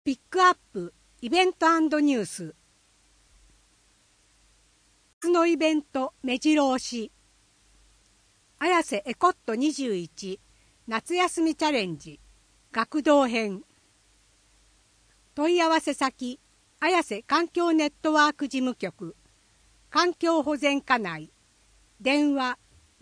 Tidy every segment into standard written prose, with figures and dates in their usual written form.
ピックアップイベント&ニュース。夏のイベント目白押し。綾瀬エコット21夏休みチャレンジ学童編。問い合わせ先綾瀬環境ネットワーク事務局環境保全課内電話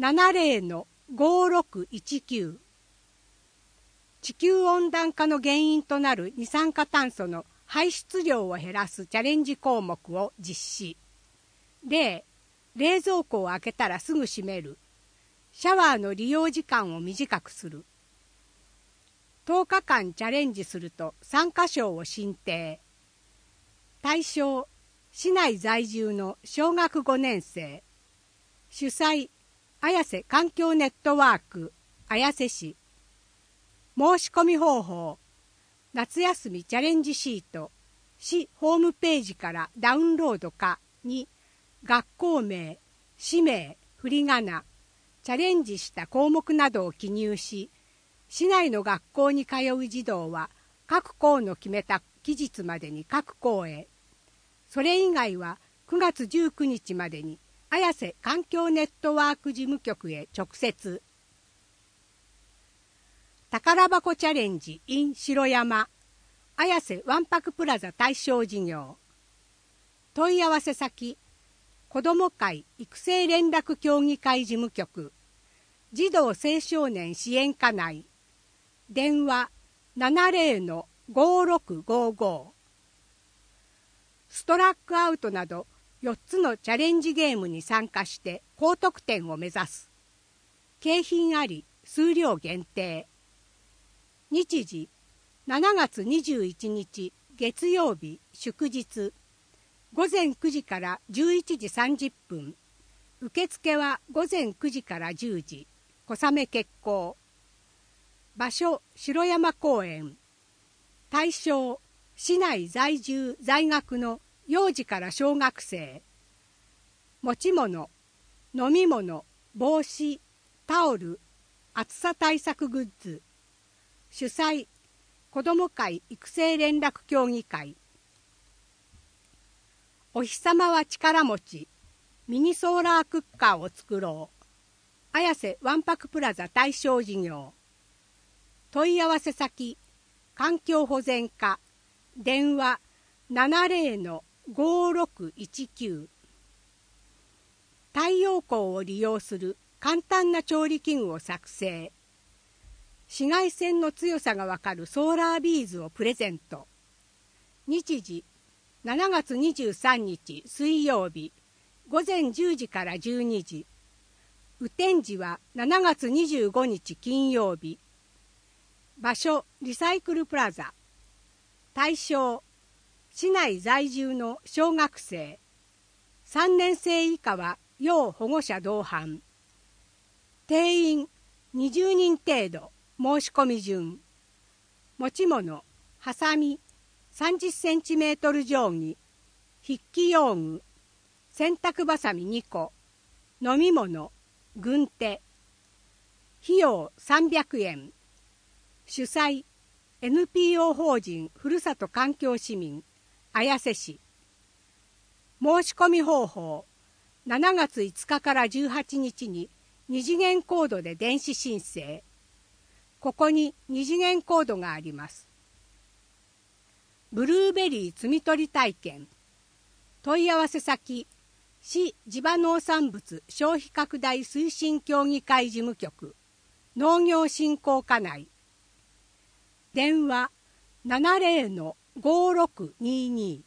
70-5619。地球温暖化の原因となる二酸化炭素の排出量を減らすチャレンジ項目を実施。例、冷蔵庫を開けたらすぐ閉める。シャワーの利用時間を短くする。10日間チャレンジすると参加賞を進呈。対象、市内在住の小学5年生。主催、綾瀬環境ネットワーク、綾瀬市。申し込み方法、夏休みチャレンジシート、市ホームページからダウンロードかに、学校名、氏名、振り仮名、チャレンジした項目などを記入し、市内の学校に通う児童は各校の決めた期日までに各校へ、それ以外は9月19日までに綾瀬環境ネットワーク事務局へ直接。宝箱チャレンジ in 城山綾瀬わんぱくプラザ対象事業。問い合わせ先子ども会育成連絡協議会事務局児童青少年支援課内電話 70-5655。ストラックアウトなど4つのチャレンジゲームに参加して高得点を目指す。景品あり、数量限定。日時7月21日月曜日祝日午前9時から11時30分。受付は午前9時から10時。小雨決行。場所城山公園。対象市内在住在学の幼児から小学生。持ち物、飲み物、帽子、タオル、暑さ対策グッズ。主催、子ども会育成連絡協議会。お日様は力持ち、ミニソーラークッカーを作ろう。綾瀬わんぱくプラザ対象事業。問い合わせ先、環境保全課、電話 70-5619。太陽光を利用する簡単な調理器具を作成。紫外線の強さがわかるソーラービーズをプレゼント。日時7月23日水曜日午前10時から12時。雨天時は7月25日金曜日。場所リサイクルプラザ。対象市内在住の小学生。3年生以下は要保護者同伴。定員20人程度。申し込み順。持ち物、ハサミ、30センチメートル定規、筆記用具、洗濯ばさみ2個、飲み物、軍手。費用300円。主催、NPO 法人ふるさと環境市民、綾瀬市。申し込み方法、7月5日から18日に2次元コードで電子申請。ここに2次元コードがあります。ブルーベリー摘み取り体験。問い合わせ先、市地場農産物消費拡大推進協議会事務局、農業振興課内。電話 70-5622。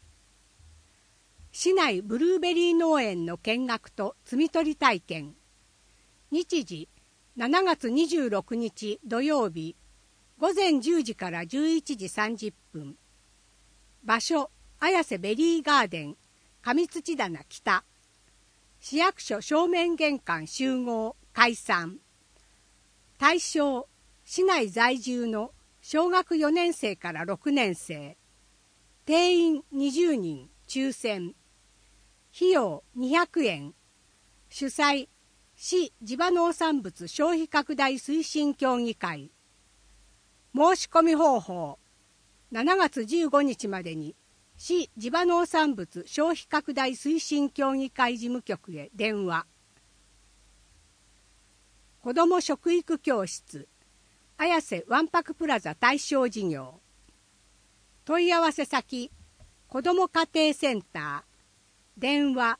市内ブルーベリー農園の見学と摘み取り体験。日時7月26日土曜日午前10時から11時30分。場所綾瀬ベリーガーデン上土棚北。市役所正面玄関集合解散。対象市内在住の小学4年生から6年生。定員20人抽選。費用200円。主催市地場農産物消費拡大推進協議会。申し込み方法 7月15日までに市地場農産物消費拡大推進協議会事務局へ電話。子ども食育教室綾瀬わんぱくプラザ対象事業。問い合わせ先子ども家庭センター電話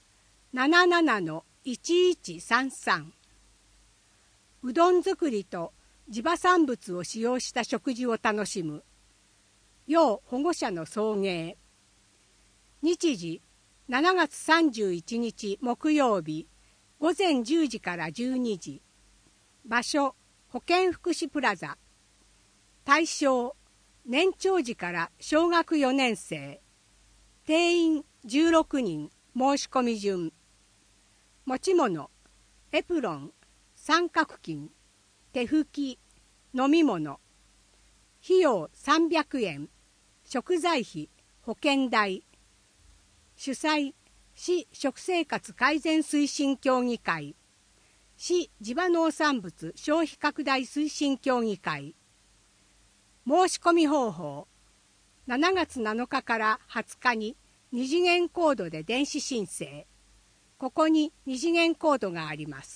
77-1133。うどん作りと地場産物を使用した食事を楽しむ要保護者の送迎。日時7月31日木曜日午前10時から12時。場所保健福祉プラザ。対象年長児から小学4年生。定員16人。申し込み順。持ち物エプロン、三角巾、手拭き、飲み物。費用300円。食材費、保険代。主催市食生活改善推進協議会。市地場農産物消費拡大推進協議会。申し込み方法7月7日から20日に2次元コードで電子申請。ここに2次元コードがあります。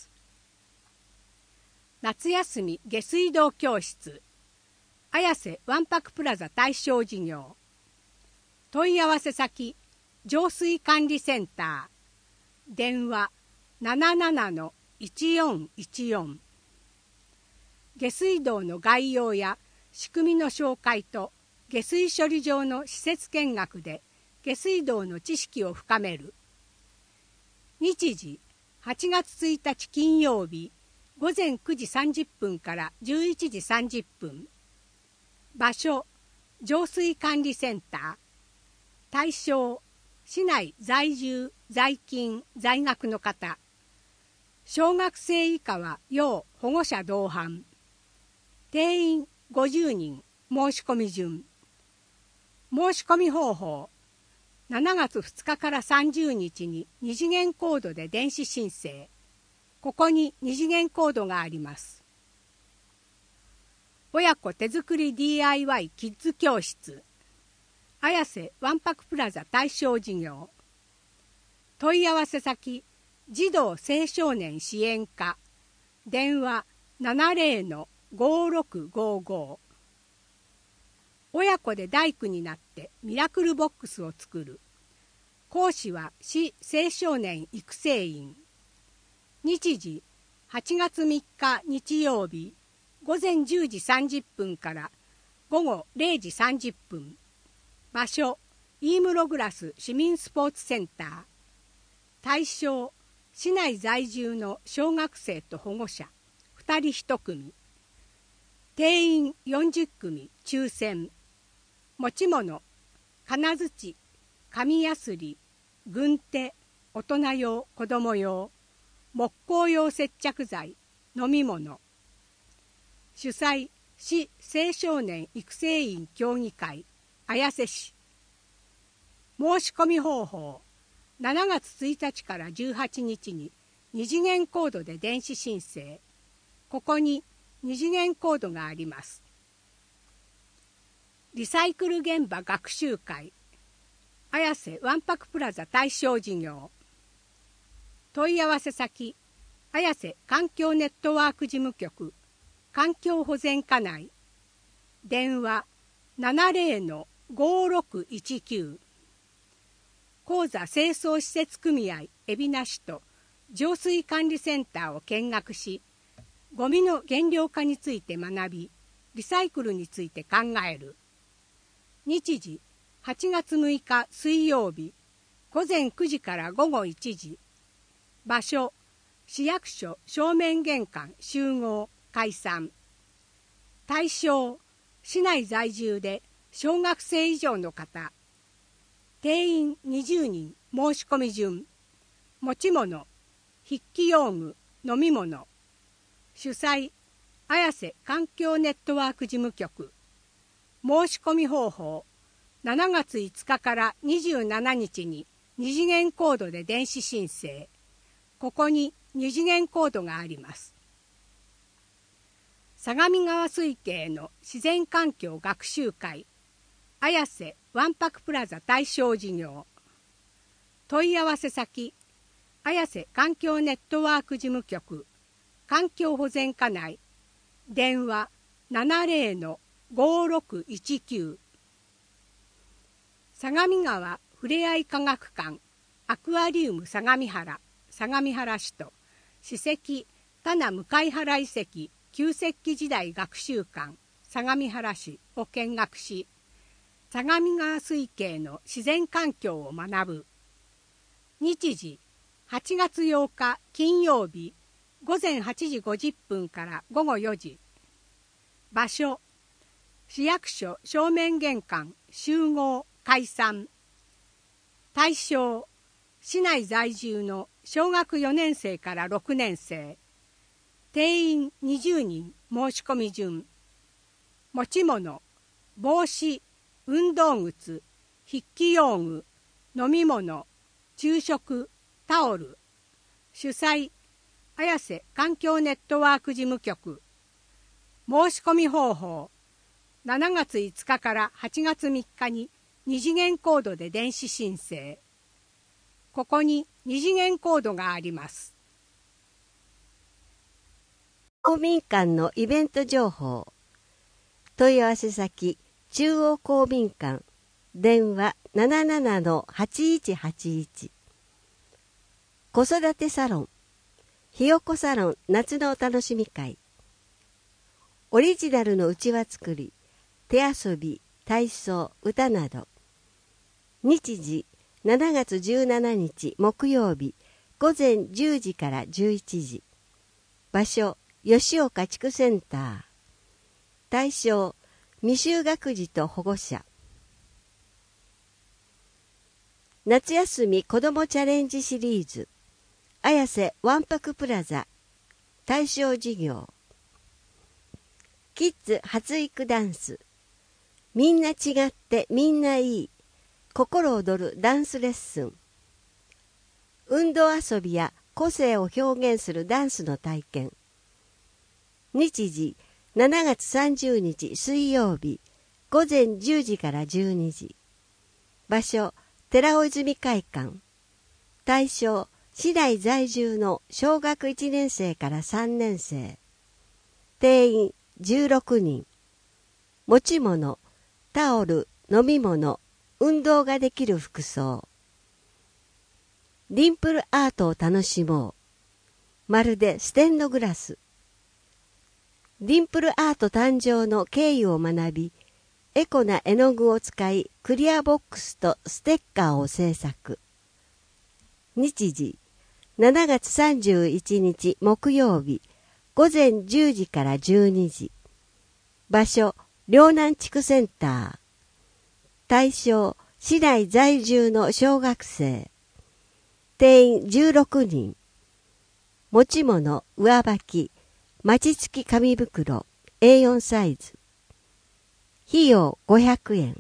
夏休み下水道教室綾瀬わんぱくプラザ対象事業。問い合わせ先浄水管理センター電話 77-1414。下水道の概要や仕組みの紹介と下水処理場の施設見学で下水道の知識を深める。日時8月1日金曜日午前9時30分から11時30分。場所浄水管理センター。対象市内在住在勤在学の方。小学生以下は要保護者同伴。定員50人。申し込み順。申し込み方法7月2日から30日に2次元コードで電子申請。ここに2次元コードがあります。親子手作り DIY キッズ教室綾瀬わんぱくプラザ対象事業。問い合わせ先児童青少年支援課電話 70-5655。親子で大工になってミラクルボックスを作る。講師は市青少年育成員。日時8月3日日曜日午前10時30分から午後0時30分。場所飯室グラス市民スポーツセンター。対象市内在住の小学生と保護者2人1組。定員40組抽選。持ち物金槌、紙やすり、軍手、大人用子ども用木工用接着剤、飲み物。主催市青少年育成員協議会綾瀬市。申し込み方法7月1日から18日に2次元コードで電子申請。ここに2次元コードがあります。リサイクル現場学習会綾瀬わんぱくプラザ対象事業。問い合わせ先綾瀬環境ネットワーク事務局環境保全課内電話 70-5619。高座清掃施設組合海老名市と浄水管理センターを見学し、ゴミの減量化について学び、リサイクルについて考える。日時8月6日水曜日午前9時から午後1時。場所市役所正面玄関集合解散。対象市内在住で小学生以上の方。定員20人。申し込み順。持ち物筆記用具飲み物。主催綾瀬環境ネットワーク事務局。申し込み方法7月5日から27日に2次元コードで電子申請。ここに2次元コードがあります。相模川水系の自然環境学習会綾瀬わんぱくプラザ対象事業。問い合わせ先、綾瀬環境ネットワーク事務局環境保全課内、電話 70-5619。 相模川ふれあい科学館アクアリウム相模原市と史跡田名向原遺跡旧石器時代学習館相模原市を見学し、相模川水系の自然環境を学ぶ。日時8月8日金曜日午前8時50分から午後4時。場所、市役所正面玄関集合解散。対象、市内在住の小学4年生から6年生。定員20人申し込み順。持ち物、帽子、運動靴、筆記用具、飲み物、昼食、タオル。主催、綾瀬環境ネットワーク事務局。申し込み方法、7月5日から8月3日に2次元コードで電子申請。ここに2次元コードがあります。 公民館のイベント情報。問い合わせ先、中央公民館、電話 77-8181。子育てサロン、ひよこサロン夏のお楽しみ会。オリジナルのうちわ作り、手遊び、体操、歌など。日時7月17日木曜日午前10時から11時。場所、吉岡地区センター。対象、未就学児と保護者。夏休み子どもチャレンジシリーズ、綾瀬わんぱくプラザ対象事業。キッズ発育ダンス、みんな違ってみんないい心躍るダンスレッスン。運動遊びや個性を表現するダンスの体験。日時7月30日水曜日午前10時から12時。場所、寺尾泉会館。対象、市内在住の小学1年生から3年生。定員16人。持ち物、タオル、飲み物、運動ができる服装。ディンプルアートを楽しもう。まるでステンドグラス。ディンプルアート誕生の経緯を学び、エコな絵の具を使いクリアボックスとステッカーを制作。日時7月31日木曜日午前10時から12時。場所、両南地区センター。対象、市内在住の小学生。定員16人。持ち物、上履き、餅つき紙袋、A4 サイズ。費用500円。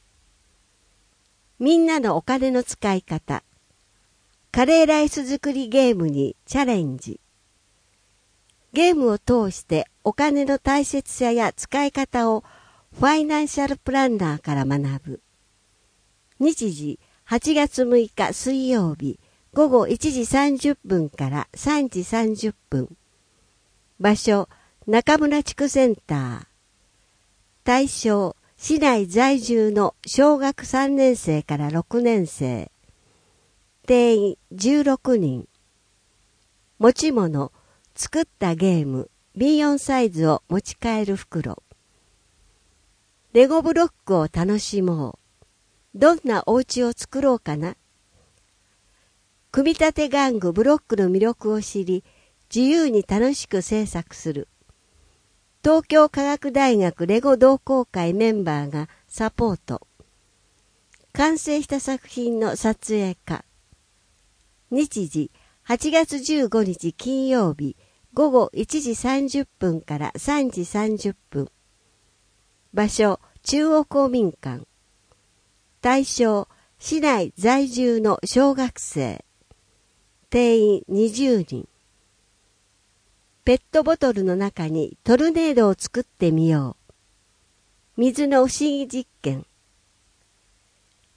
みんなのお金の使い方。カレーライス作りゲームにチャレンジ。ゲームを通してお金の大切さや使い方をファイナンシャルプランナーから学ぶ。日時8月6日水曜日午後1時30分から3時30分。場所、中村地区センター。対象、市内在住の小学3年生から6年生。定員16人。持ち物、作ったゲーム、B4 サイズを持ち帰る袋。レゴブロックを楽しもう。どんなお家を作ろうかな。組み立て玩具ブロックの魅力を知り、自由に楽しく制作する。東京科学大学レゴ同好会メンバーがサポート。完成した作品の撮影家。日時8月15日金曜日午後1時30分から3時30分。場所、中央公民館。対象、市内在住の小学生。定員20人。ペットボトルの中にトルネードを作ってみよう。水の不思議実験。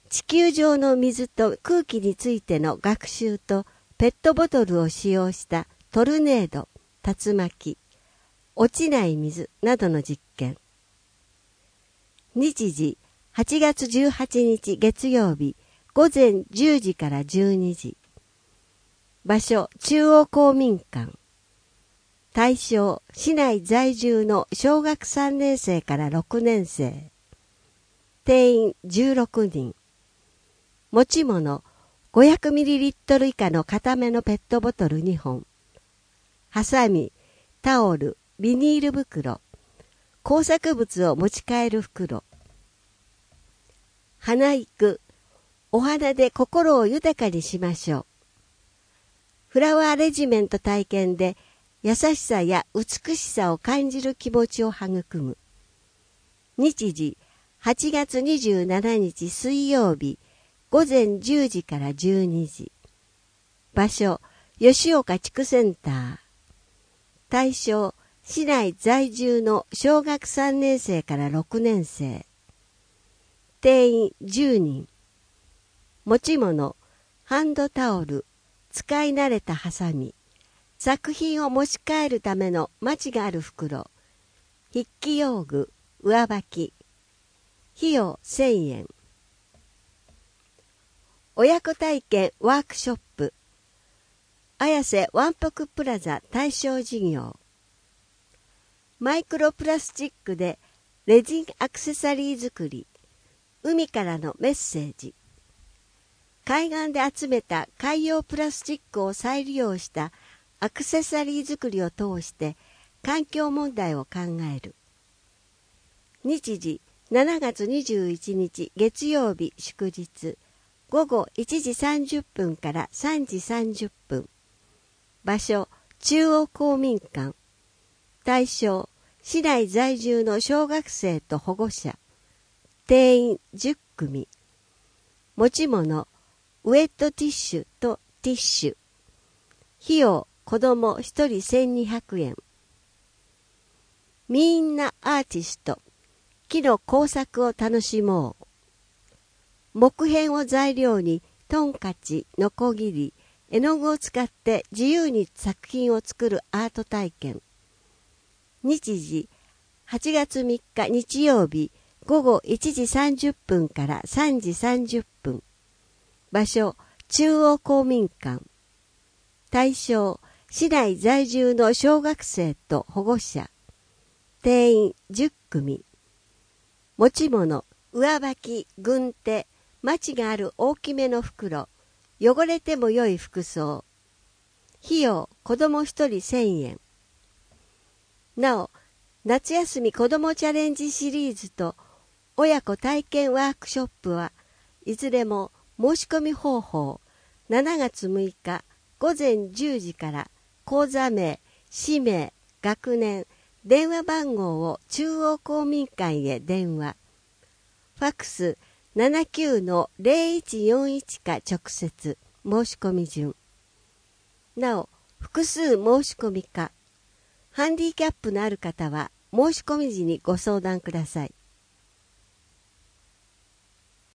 地球上の水と空気についての学習とペットボトルを使用したトルネード、竜巻、落ちない水などの実験。日時8月18日月曜日午前10時から12時。場所中央公民館。対象市内在住の小学3年生から6年生。定員16人。持ち物 500ml 以下の固めのペットボトル2本。ハサミ、タオル、ビニール袋、工作物を持ち帰る袋。花育、お花で心を豊かにしましょう。フラワーアレジメント体験で優しさや美しさを感じる気持ちを育む。日時8月27日水曜日午前10時から12時。場所吉岡地区センター。対象市内在住の小学3年生から6年生。定員10人。持ち物ハンドタオル、使い慣れたハサミ、作品を持ち帰るためのマチがある袋、筆記用具、上履き。費用1000円。親子体験ワークショップ。綾瀬わんぱくプラザ対象事業。マイクロプラスチックでレジンアクセサリー作り。海からのメッセージ。海岸で集めた海洋プラスチックを再利用したアクセサリー作りを通して環境問題を考える。日時7月21日月曜日祝日午後1時30分から3時30分。場所中央公民館。対象市内在住の小学生と保護者。定員10組。持ち物ウエットティッシュとティッシュ。費用子供1人1200円。みんなアーティスト。木の工作を楽しもう。木片を材料にトンカチ、ノコギリ、絵の具を使って自由に作品を作るアート体験。日時8月3日日曜日午後1時30分から3時30分。場所中央公民館。対象市内在住の小学生と保護者。定員10組。持ち物上履き、軍手、マチがある大きめの袋。汚れても良い服装。費用子供1人1000円。なお夏休み子どもチャレンジシリーズと親子体験ワークショップはいずれも申し込み方法7月6日午前10時から講座名、氏名、学年、電話番号を中央公民館へ電話。ファックス 79-0141 か直接申し込み順。なお複数申し込みかハンディキャップのある方は申し込み時にご相談ください。